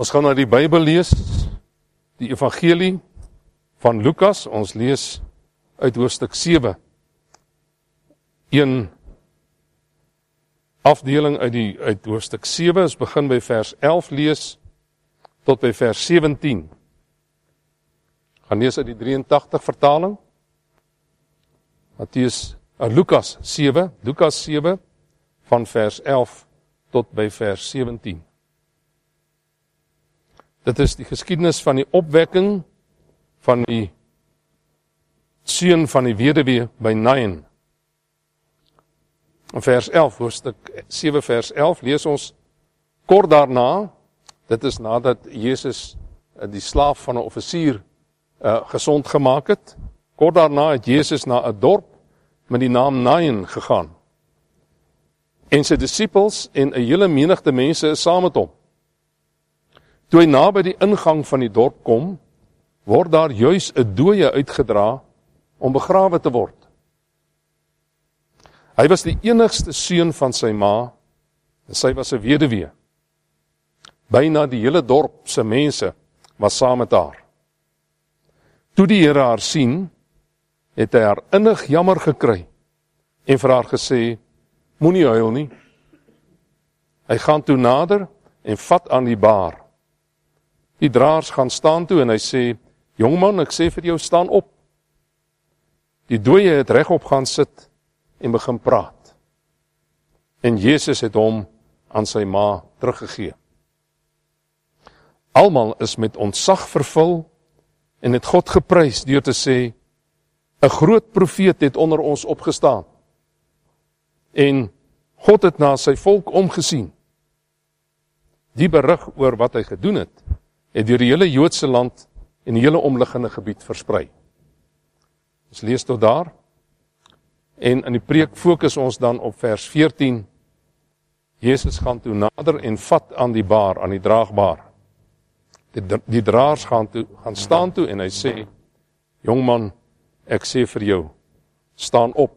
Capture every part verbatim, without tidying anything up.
Ons gaan na die Bybel lees, die evangelie van Lukas. Ons lees uit hoofstuk sewe. Een afdeling uit, die, uit hoofstuk sewe, ons begin by vers elf lees, tot by vers sewentien. Gaan lees uit die drieëntagtig vertaling. Mattheus, uh, Lukas sewe, Lukas sewe, van vers elf tot by vers sewentien. Dit is die geskiedenis van die opwekking van die seun van die weduwee by Nain. In vers elf, hoofstuk sewe vers elf, lees ons kort daarna, dit is nadat Jesus die slaaf van 'n offisier uh, gesond gemaak het. Kort daarna het Jesus na 'n dorp met die naam Nain gegaan. En sy disippels en 'n hele menigte mense is saam met hom. Toe hy naby die ingang van die dorp kom, word daar juis 'n dooie uitgedra om begrawe te word. Hy was die enigste seun van sy ma, en sy was 'n weduwee. Byna die hele dorp se mense was saam met haar. Toe die Here haar sien, het hy haar innig jammer gekry en vir haar gesê, moenie huil nie. Hy gaan toe nader en vat aan die baar. Die draers gaan staan toe en hy sê, jongman, ek sê vir jou, staan op. Die dooie het regop gaan sit en begin praat. En Jesus het hom aan sy ma teruggegee. Almal is met ontzag vervul en het God geprys deur te sê, 'n groot profeet het onder ons opgestaan. En God het na sy volk omgesien. Die berig oor wat hy gedoen het, het deur die hele Joodse land en die hele omliggende gebied versprei. Ons lees tot daar, en in die preek fokus ons dan op vers veertien. Jesus gaan toe nader en vat aan die baar, aan die draagbaar. Die, die draers gaan, toe, gaan staan toe en hy sê, jongman, ek sê vir jou, staan op.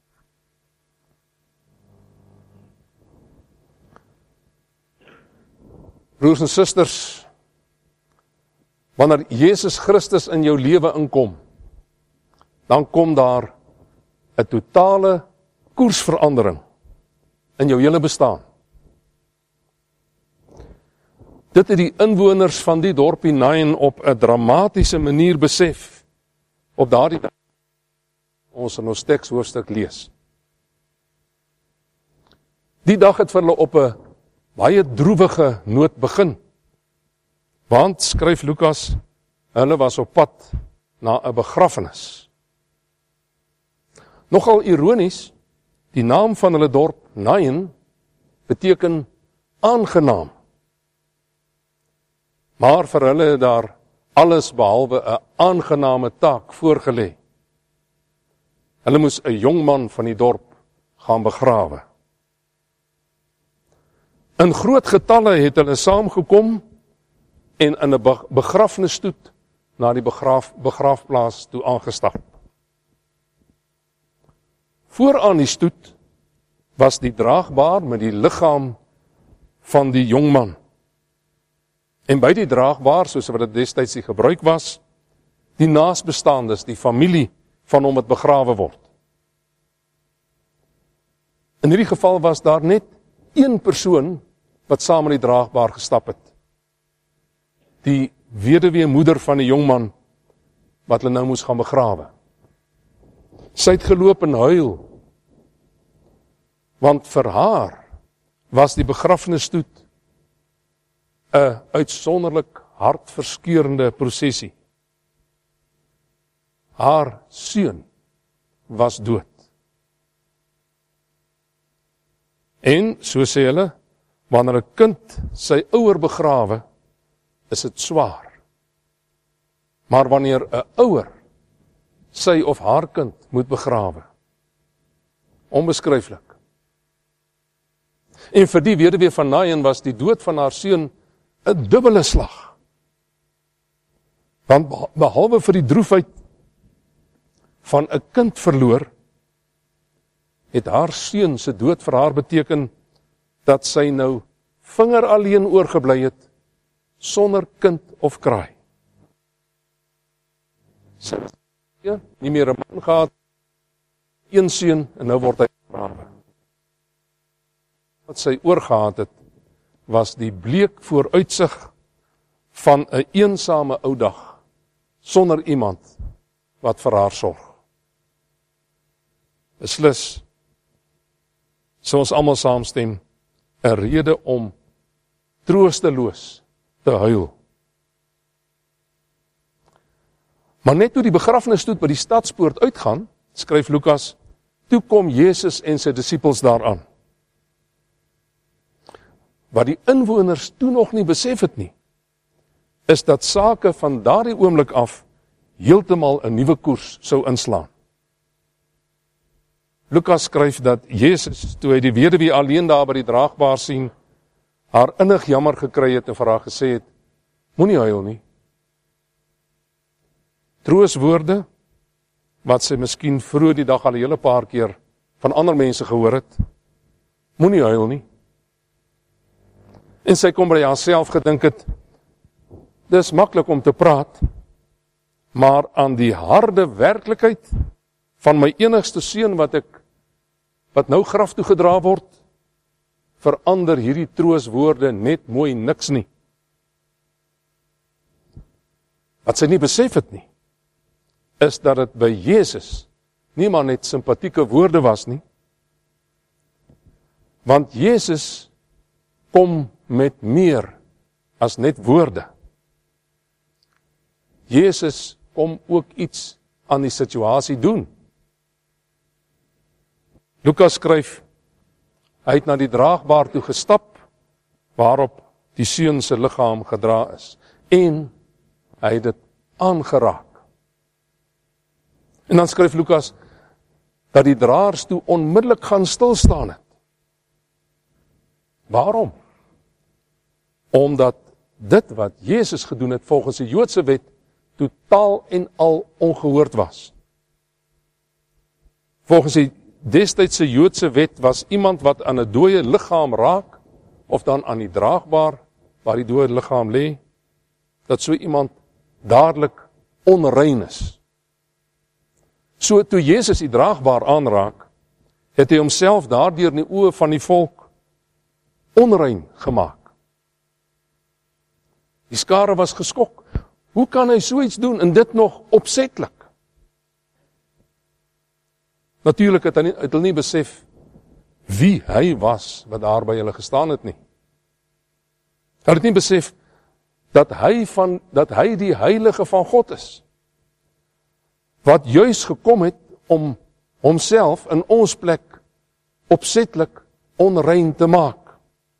Broers en susters, wanneer Jesus Christus in jou lewe inkom, dan kom daar 'n totale koersverandering in jou hele bestaan. Dit het die inwoners van die dorpie Nain op 'n dramatiese manier besef, op daardie dag, ons in ons teks hoofstuk lees. Die dag het vir hulle op 'n baie droewige noot begin, want, skryf Lukas, hulle was op pad na 'n begrafenis. Nogal ironies, die naam van hulle dorp, Nain, beteken aangenaam. Maar vir hulle het daar alles behalwe 'n aangename taak voorgelê. Hulle moes 'n jong man van die dorp gaan begrawe. In groot getalle het hulle saamgekom en in 'n begrafnisstoet na die begraaf, begraafplaas toe aangestap. Vooraan die stoet was die draagbaar met die liggaam van die jongman. En by die draagbaar, soos wat dit destyds die gebruik was, die naasbestaandes, die familie van hom wat begrawe word. In hierdie geval was daar net een persoon wat saam met die draagbaar gestap het. Die weduwee moeder van die jongman wat hulle nou moes gaan begrawe. Sy het geloop en huil, want vir haar was die begrafnisstoet 'n uitsonderlik hartverskeurende prosesie. Haar seun was dood. En, so sê hulle, wanneer 'n kind sy ouer begrawe, is dit swaar. Maar wanneer 'n ouer sy of haar kind moet begrawe, onbeskryflik. En vir die weduwee van Nain was die dood van haar seun 'n dubbele slag. Want behalwe vir die droefheid van 'n kind verloor, het haar seun se dood vir haar beteken dat sy nou vinger alleen oorgebly het, sonder kind of kraai. Sy het nie meer 'n man gehad, een seun, en nou word hy begrawe. Wat sy oorgehad het, was die bleek vooruitsig van 'n eensame ou dag, sonder iemand wat vir haar sorg. Beslis, so ons almal saamstem, 'n rede om troosteloos te huil. Maar net toe die begrafnisstoet by die stadspoort uitgaan, skryf Lukas, toe kom Jesus en sy disippels daaraan. Wat die inwoners toe nog nie besef het nie, is dat sake van daardie oomblik af heeltemal 'n nuwe koers sou inslaan. Lukas skryf dat Jesus, toe hy die weduwee alleen daar by die draagbaar sien, haar innig jammer gekry het en vir haar gesê het, moenie huil nie. Trooswoorde, wat sy miskien vroeër die dag al 'n hele paar keer van ander mense gehoor het, moenie huil nie. En sy kom by haarself gedink het, dis maklik om te praat, maar aan die harde werklikheid van my enigste seun wat ek, wat nou graf toe gedra word, verander hierdie trooswoorde net mooi niks nie. Wat sy nie besef het nie, is dat dit by Jesus nie maar net sympathieke woorde was nie, want Jesus kom met meer as net woorde. Jesus kom ook iets aan die situasie doen. Lukas skryf, hy het na die draagbaar toe gestap, waarop die seun se liggaam gedra is, en hy het dit aangeraak. En dan skryf Lukas, dat die draers toe onmiddellik gaan stilstaan het. Waarom? Omdat dit wat Jesus gedoen het volgens die Joodse wet, totaal en al ongehoord was. Volgens die destydse Joodse wet was iemand wat aan 'n dooie liggaam raak, of dan aan die draagbaar, waar die dooie liggaam lê, dat so iemand dadelik onrein is. So toe Jesus die draagbaar aanraak, het hy homself daardeur in die oë van die volk onrein gemaak. Die skare was geskok. Hoe kan hy so iets doen en dit nog opsetlik? Natuurlik het hy nie, het hulle nie besef wie hy was wat daar by hulle gestaan het nie. Hulle het nie besef dat hy, van, dat hy die heilige van God is, wat juis gekom het om homself in ons plek opsetlik onrein te maak,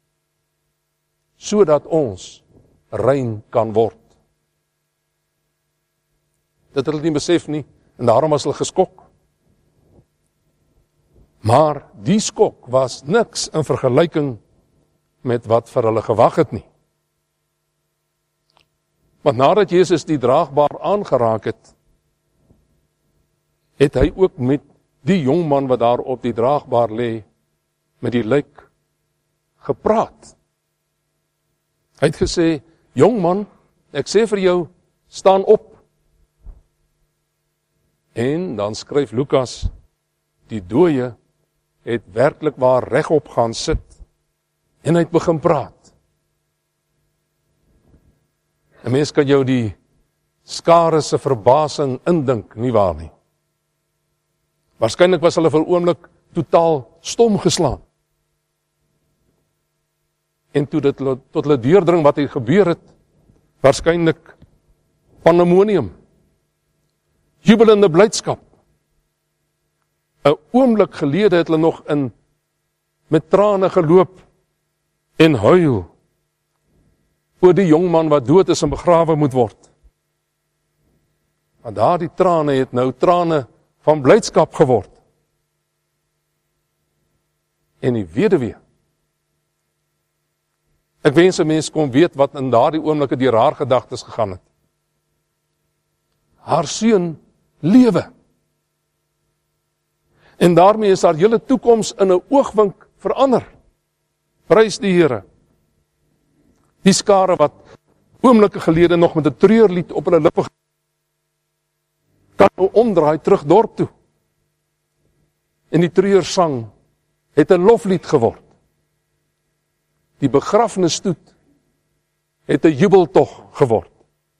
sodat ons rein kan word. Dit het hulle nie besef nie, en daarom was hulle geskok. Maar die skok was niks in vergelyking met wat vir hulle gewag het nie. Want nadat Jesus die draagbaar aangeraak het, het hy ook met die jongman wat daar op die draagbaar lê, met die lijk gepraat. Hy het gesê, jongman, ek sê vir jou, staan op. En dan skryf Lukas, die dooie het werklik waar regop gaan sit, en hy het begin praat. 'n Mens kan jou die skare se verbasing indink, nie waar nie? Waarskynlik was hulle vir 'n oomblik totaal stom geslaan. En toe dit tot hulle deurdring wat hier gebeur het, waarskynlik pandemonium, jubelende blydskap. 'n Oomblik gelede het hulle nog in met trane geloop en huil oor die jongman wat dood is en begrawe moet word. Maar daardie trane het nou trane van blydskap geword. En die weduwee, ek wens 'n mens kon weet wat in daardie oomblikke deur haar gedagtes gegaan het. Haar seun lewe. En daarmee is haar hele toekoms in 'n oogwink verander. Prys die Here. Die skare wat oomblikke gelede nog met 'n treurlied op hulle lippe kan nou omdraai terug dorp toe. En die treursang het 'n loflied geword. Die begrafnisstoet het 'n jubeltog geword.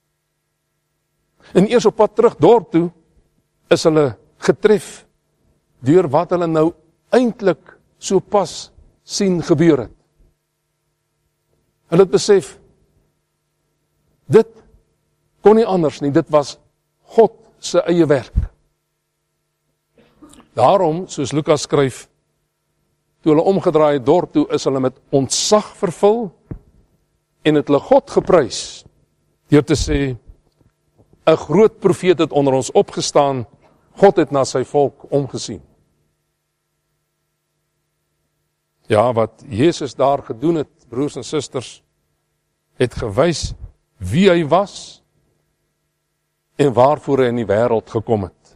En eers op pad terug dorp toe is hulle getref deur wat hulle nou eintlik so pas sien gebeur het. Hulle het besef, dit kon nie anders nie, dit was God se eie werk. Daarom, soos Lukas skryf, toe hulle omgedraai het dorp toe, is hulle met ontzag vervul en het hulle God geprys deur te sê, 'n groot profeet het onder ons opgestaan, God het na sy volk omgesien. Ja, wat Jesus daar gedoen het, broers en susters, het gewys wie hy was en waarvoor hy in die wêreld gekom het.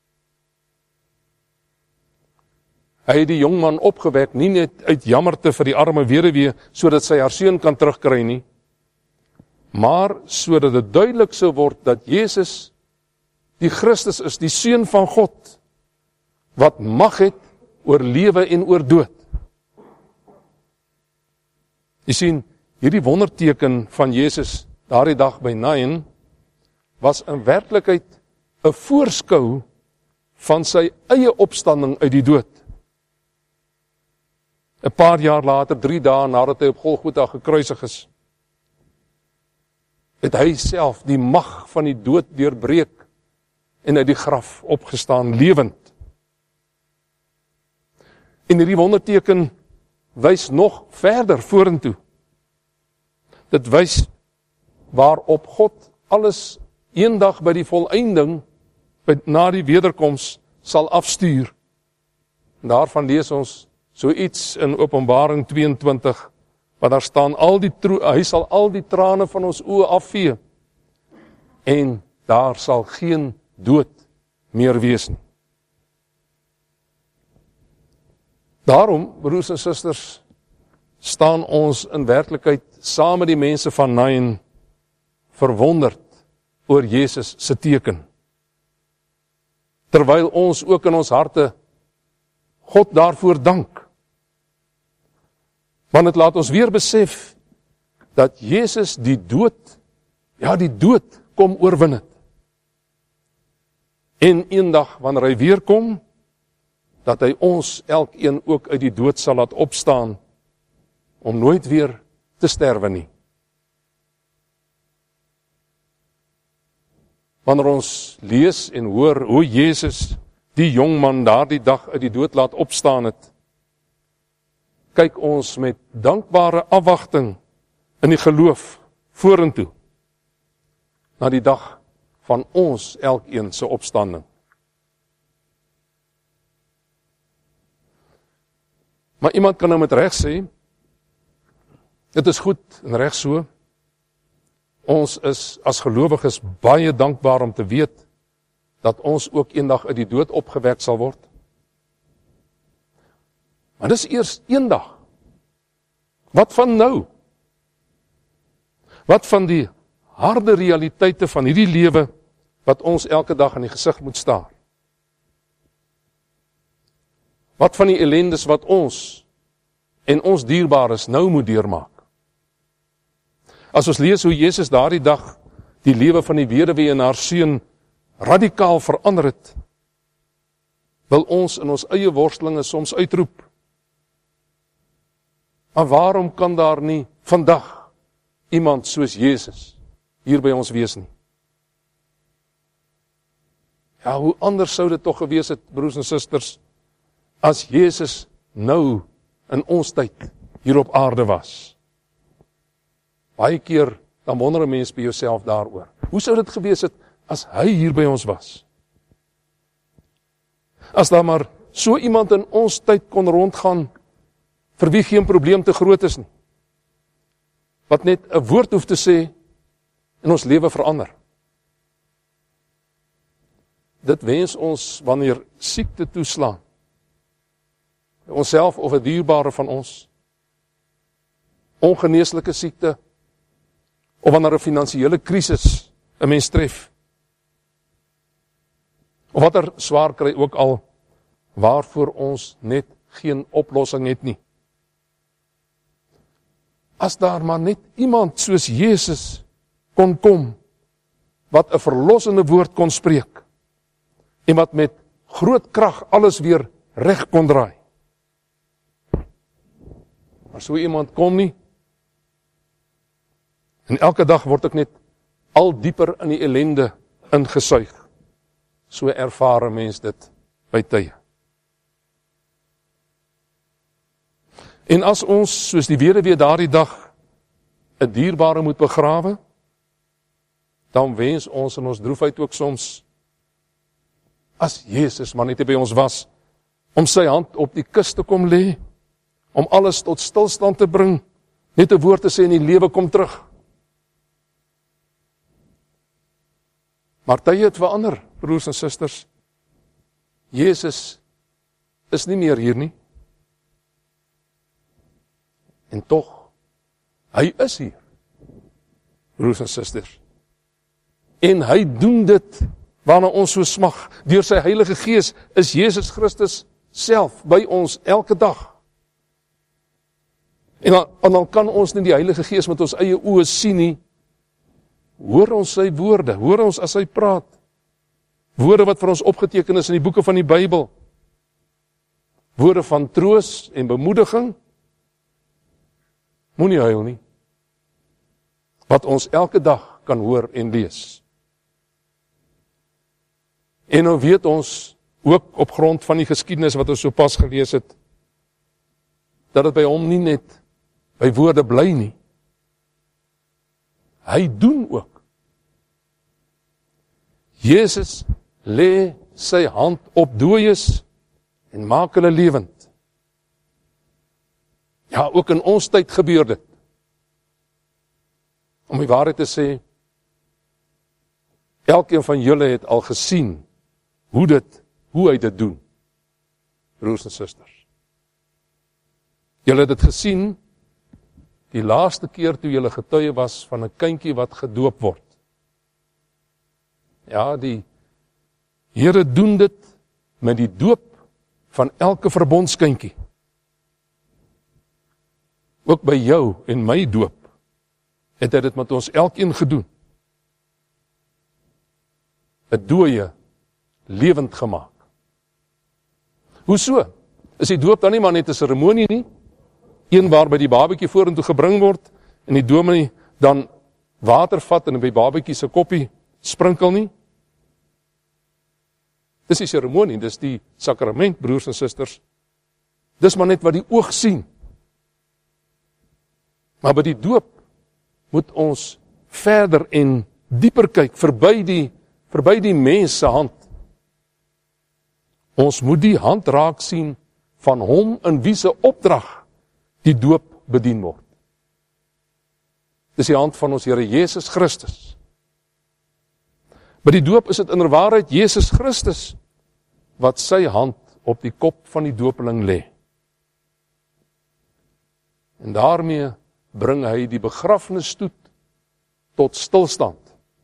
Hy het die jongman opgewek, nie net uit jammerte vir die arme weduwee, sodat sy haar seun kan terugkry nie, maar sodat dit duidelik sou word dat Jesus die Christus is, die Seun van God, wat mag het oor lewe en oor dood. Jy sien, hierdie wonderteken van Jesus daardie dag by Nain was in werklikheid 'n voorskou van sy eie opstanding uit die dood. 'n Paar jaar later, drie dae nadat hy op Golgotha gekruisig is, het hy self die mag van die dood deurbreek en uit die graf opgestaan, lewend. En hierdie wonderteken wys nog verder vorentoe. Dit wys waarop God alles eendag by die volëinding, by, na die wederkoms, sal afstuur. En daarvan lees ons so iets in Openbaring tweeëntwintig, wat daar staan, al die tro- hy sal al die trane van ons oë afvee, en daar sal geen dood meer wees nie. Daarom, broers en susters, staan ons in werklikheid saam met die mense van Nain verwonderd oor Jesus se teken. Terwyl ons ook in ons harte God daarvoor dank. Want het laat ons weer besef dat Jesus die dood, ja die dood kom oorwin het. En eendag wanneer hy weer kom, dat hy ons elkeen ook uit die dood sal laat opstaan, om nooit weer te sterwe nie. Wanneer ons lees en hoor hoe Jesus die jongman daardie dag uit die dood laat opstaan het, kyk ons met dankbare afwagting in die geloof vorentoe, na die dag van ons elkeen se opstanding. Maar iemand kan nou met reg sê, dit is goed en reg so, ons is as gelowiges baie dankbaar om te weet, dat ons ook eendag uit die dood opgewek sal word. Maar dis eers eendag. Wat van nou? Wat van die harde realiteite van hierdie lewe, wat ons elke dag in die gesig moet staar? Wat van die ellendes wat ons en ons dierbares nou moet deurmaak? As ons lees hoe Jesus daardie dag die lewe van die weduwee en haar seun radikaal verander het, wil ons in ons eie worstelinge soms uitroep, maar waarom kan daar nie vandag iemand soos Jesus hier by ons wees nie? Ja, hoe anders sou dit tog gewees het, broers en susters, as Jesus nou in ons tyd hier op aarde was. Baie keer dan wonder 'n mens by jouself daaroor. Hoe sou dit gewees het as hy hier by ons was? As daar maar so iemand in ons tyd kon rondgaan, vir wie geen probleem te groot is nie, wat net 'n woord hoef te sê en ons lewe verander. Dit wens ons wanneer siekte toeslaan, onsself of 'n dierbare van ons, ongeneeslike siekte, of wanneer 'n finansiële krisis 'n mens tref, of watter swaar kry ook al, waarvoor ons net geen oplossing het nie. As daar maar net iemand soos Jesus kon kom, wat 'n verlossende woord kon spreek, en wat met groot krag alles weer reg kon draai. Maar so iemand kom nie, en elke dag word ek net al dieper in die ellende ingesuig. So ervaar 'n mens dit by tye. En as ons, soos die weduwee daardie dag, 'n dierbare moet begrawe, dan wens ons in ons droefheid ook soms, as Jesus maar net by ons was, om sy hand op die kus te kom lê, om alles tot stilstand te bring, net 'n woord te sê en die lewe kom terug. Maar tye het verander, broers en susters. Jesus is nie meer hier nie. En tog, hy is hier, broers en susters. En hy doen dit waarna ons so smag. Deur sy Heilige Gees is Jesus Christus self by ons elke dag. En dan, en dan kan ons nie die Heilige Gees met ons eie oë sien nie. Hoor ons sy woorde, hoor ons as hy praat. Woorde wat vir ons opgeteken is in die boeke van die Bybel. Woorde van troos en bemoediging. Moenie huil nie. Wat ons elke dag kan hoor en lees. En nou weet ons, ook op grond van die geskiedenis wat ons so pas gelees het, dat het by hom nie net by woorde bly nie. Hy doen ook. Jesus lê sy hand op dooies en maak hulle lewend. Ja, ook in ons tyd gebeur dit. Om die waarheid te sê, elkeen van julle het al gesien hoe dit, hoe hy dit doen. Broers en susters. Julle het dit gesien die laaste keer toe julle getuie was van 'n kindjie wat gedoop word. Ja, die Here doen dit met die doop van elke verbondskindjie. Ook by jou en my doop het hy dit met ons elkeen gedoen. 'n Dooie lewend gemaak. Hoeso? Is die doop dan nie maar net 'n seremonie nie? Een waarby die babatjie vorentoe gebring word en die dominee dan water vat en by die babatjie se koppie sprinkel nie? Dis die seremonie, dis die sakrament, broers en susters. Dis maar net wat die oog sien. Maar by die doop moet ons verder en dieper kyk, verby die, verby die mens se hand. Ons moet die hand raak sien van hom in wie se opdrag die doop bedien word. Dis die hand van ons Here Jesus Christus. By die doop is dit inderwaarheid Jesus Christus wat sy hand op die kop van die doopeling lê. En daarmee bring hy die begrafnisstoet tot stilstand.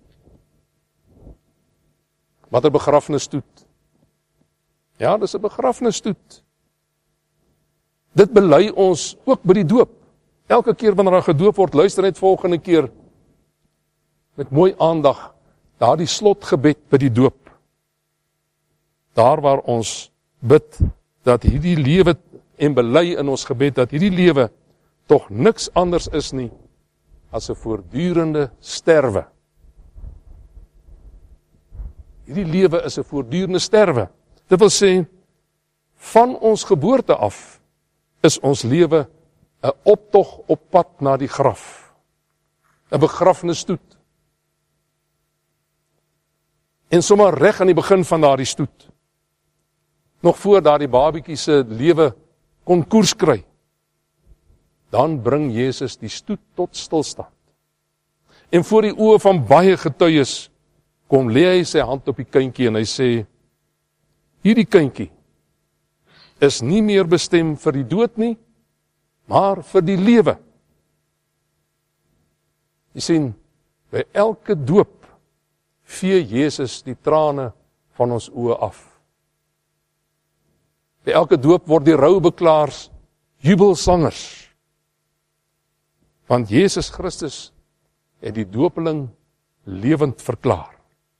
Wat 'n begrafnisstoet? Ja, dis 'n begrafnisstoet. Dit bely ons ook by die doop. Elke keer wanneer daar gedoop word, luister net volgende keer met mooi aandag daardie slotgebed by die doop. Daar waar ons bid dat hierdie lewe en bely in ons gebed dat hierdie lewe tog niks anders is nie as 'n voortdurende sterwe. Hierdie lewe is 'n voortdurende sterwe. Dit wil sê, van ons geboorte af is ons lewe 'n optog op pad na die graf. 'n Begrafnisstoet. En sommer reg aan die begin van daardie stoet, nog voor daardie babietjie se lewe kon koers kry, dan bring Jesus die stoet tot stilstand. En voor die oë van baie getuies kom lê hy sy hand op die kindjie en hy sê, hierdie kindjie is nie meer bestem vir die dood nie, maar vir die lewe. Jy sien, By elke doop vee Jesus die trane van ons oë af. By elke doop word die roubeklaars jubelsangers. Want Jesus Christus het die doopeling lewend verklaar.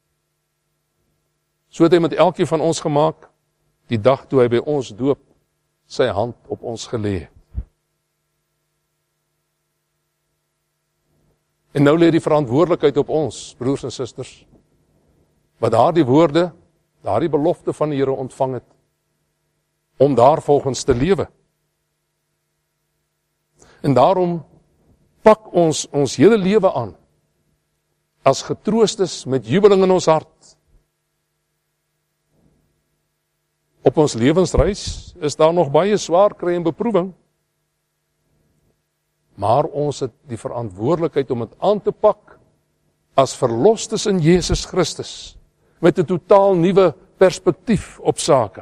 So het hy met elkeen van ons gemaak, die dag toe hy by ons doop, sy hand op ons gelê het. En nou lê die verantwoordelikheid op ons, broers en susters, wat daardie woorde, daardie belofte van die Here ontvang het, om daarvolgens te lewe. En daarom pak ons ons hele lewe aan, as getroostes met jubeling in ons hart. Op ons lewensreis is daar nog baie swaar kry en beproewing, maar ons het die verantwoordelikheid om dit aan te pak as verlostes in Jesus Christus, met 'n totaal nuwe perspektief op sake.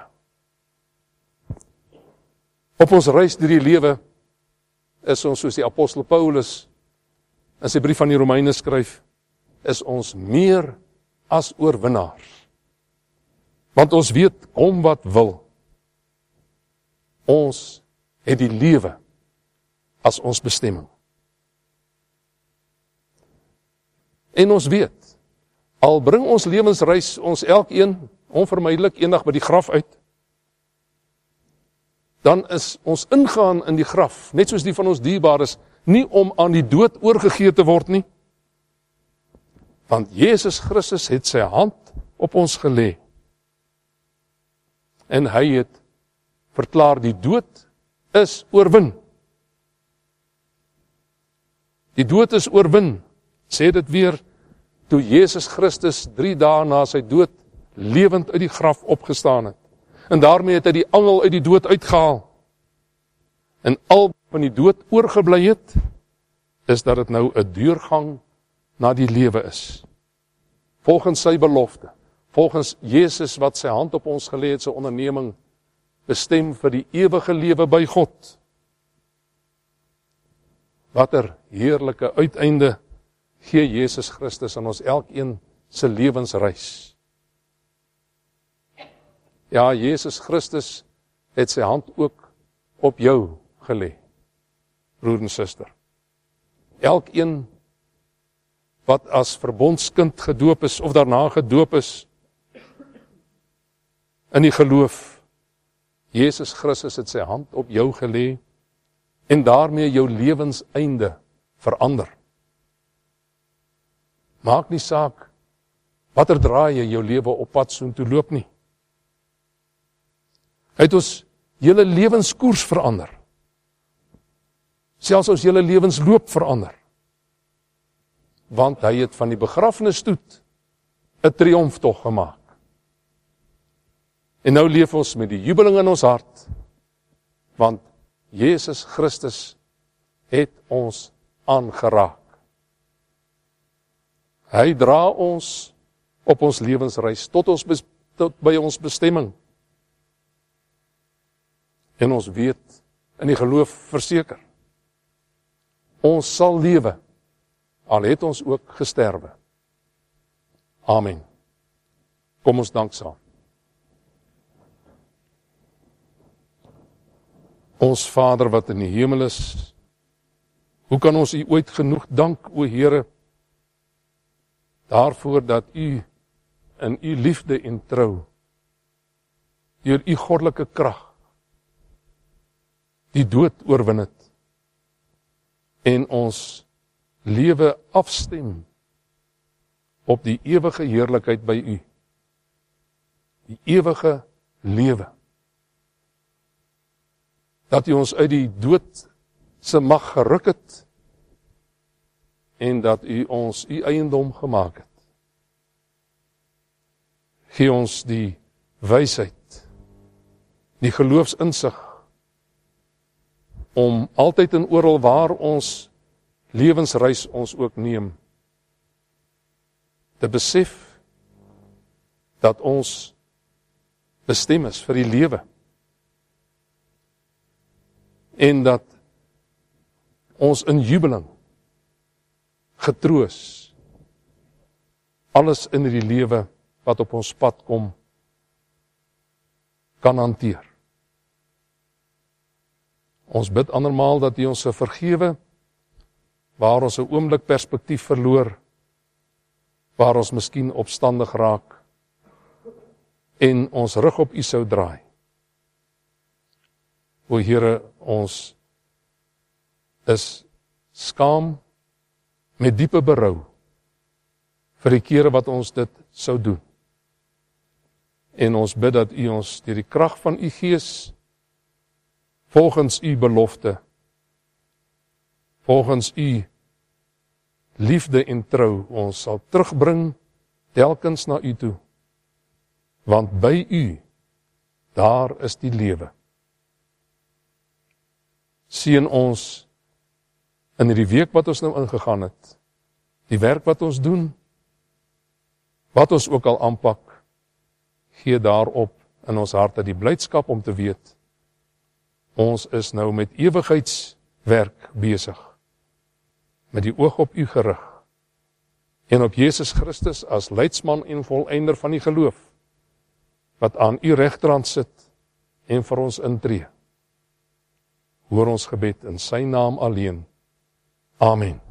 Op ons reis deur die lewe is ons, soos die apostel Paulus in sy brief aan die Romeine skryf, is ons meer as oorwinnaars. Want ons weet, kom wat wil, ons het die lewe as ons bestemming. En ons weet, al bring ons lewensreis ons elkeen onvermydelik eendag by die graf uit, dan is ons ingaan in die graf, net soos die van ons dierbares, nie om aan die dood oorgegee te word nie, want Jesus Christus het sy hand op ons gelê, en hy het verklaar, die dood is oorwin. Die dood is oorwin, sê dit weer, toe Jesus Christus drie dae na sy dood lewend uit die graf opgestaan het. En daarmee het hy die angel uit die dood uitgehaal. En al van die dood oorgebly het, is dat dit nou 'n deurgang na die lewe is. Volgens sy belofte, volgens Jesus wat sy hand op ons gelê het, sy onderneming, bestem vir die ewige lewe by God. Watter heerlike uiteinde gee Jesus Christus aan ons elkeen se lewensreis. Ja, Jesus Christus het sy hand ook op jou gelê, broer en suster. Elkeen wat as verbondskind gedoop is, of daarna gedoop is, in die geloof, Jesus Christus het sy hand op jou gelê, en daarmee jou lewenseinde verander. Maak nie saak, watter draai jy jou lewe op pad soontoe loop nie. Hy het ons hele lewenskoers verander. Selfs ons hele lewensloop verander. Want hy het van die begrafnisstoet 'n triomftog gemaak. En nou leef ons met die jubeling in ons hart, want Jesus Christus het ons aangeraak. Hy dra ons op ons lewensreis tot ons bes, tot by ons bestemming. En ons weet in die geloof verseker, ons sal lewe, al het ons ook gesterwe. Amen. Kom ons dank saam. Ons Vader wat in die hemel is, hoe kan ons U ooit genoeg dank, o Here, daarvoor dat U in U liefde en trou, deur U goddelike krag, die dood oorwin het, en ons lewe afstem op die ewige heerlikheid by U, die ewige lewe, dat U ons uit die dood se mag geruk het, en dat U ons U eiendom gemaak het. Gee ons die wysheid, die geloofsinsig, om altyd en oral waar ons lewensreis ons ook neem, te besef dat ons bestem is vir die lewe, en dat ons in jubeling, getroos alles in hierdie lewe wat op ons pad kom, kan hanteer. Ons bid andermaal dat U ons sal vergewe, waar ons 'n oomblik perspektief verloor, waar ons miskien opstandig raak, en ons rug op U sou draai. O Here, ons is skaam met diepe berou vir die kere wat ons dit sou doen. En ons bid dat U ons deur die krag van U Gees, volgens U belofte, volgens U liefde en trou, ons sal terugbring telkens na U toe. Want by U, daar is die lewe. Seën ons in hierdie week wat ons nou ingegaan het, die werk wat ons doen, wat ons ook al aanpak, gee daarop in ons harte die blydskap om te weet, ons is nou met ewigheidswerk besig, met die oog op U gerig, en op Jesus Christus as leidsman en volëinder van die geloof, wat aan U regterhand sit en vir ons intree. Hoor ons gebed in sy naam alleen. Amen.